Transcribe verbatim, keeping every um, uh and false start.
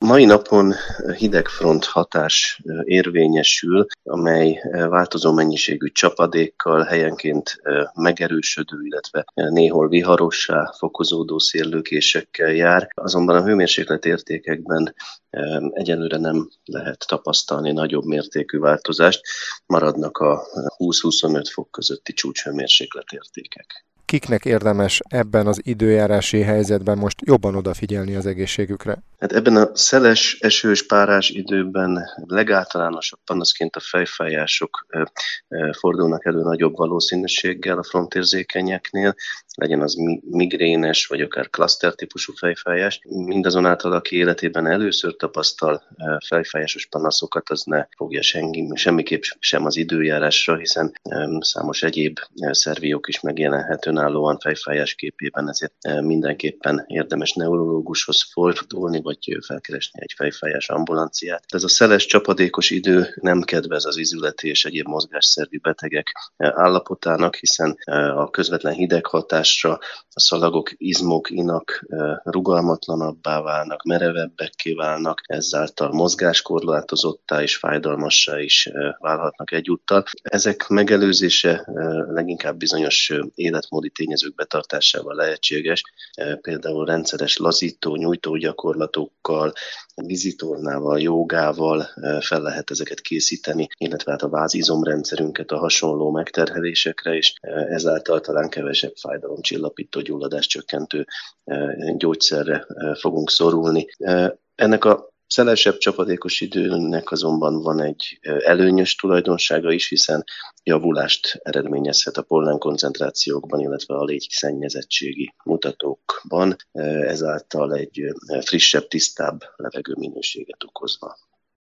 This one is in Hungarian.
Mai napon hidegfront hatás érvényesül, amely változó mennyiségű csapadékkal, helyenként megerősödő, illetve néhol viharossá fokozódó széllökésekkel jár. Azonban a hőmérséklet értékekben egyelőre nem lehet tapasztalni nagyobb mértékű változást, maradnak a húsz-huszonöt fok közötti csúcshőmérséklet értékek. Kiknek érdemes ebben az időjárási helyzetben most jobban odafigyelni az egészségükre? Hát ebben a szeles, esős, párás időben legáltalánosabb panaszként a fejfájások fordulnak elő nagyobb valószínűséggel a frontérzékenyeknél, legyen az migrénes vagy akár klaszter típusú fejfájás. Mindazonáltal, aki életében először tapasztal fejfájásos panaszokat, az ne fogja senki, semmiképp sem az időjárásra, hiszen számos egyéb szerviok is megjelenhet önállóan fejfájás képében, ezért mindenképpen érdemes neurológushoz fordulni, vagy felkeresni egy fejfájás ambulanciát. Ez a szeles, csapadékos idő nem kedvez az izületi és egyéb mozgásszervi betegek állapotának, hiszen a közvetlen hideghatásra a szalagok, izmok, inak rugalmatlanabbá válnak, merevebbekké válnak, ezáltal mozgáskorlátozottá és fájdalmassá is válhatnak egyúttal. Ezek megelőzése leginkább bizonyos életmódi tényezők betartásával lehetséges, például rendszeres lazító, nyújtó gyakorlatokkal, vízitornával, jógával fel lehet ezeket készíteni, illetve hát a vázizomrendszerünket a hasonló megterhelésekre, és ezáltal talán kevesebb fájdalomcsillapító, gyulladás csökkentő gyógyszerre fogunk szorulni. Ennek a szelesebb, csapadékos időnek azonban van egy előnyös tulajdonsága is, hiszen javulást eredményezhet a pollen koncentrációkban, illetve a légszennyezettségi mutatókban, ezáltal egy frissebb, tisztább levegőminőséget okozva.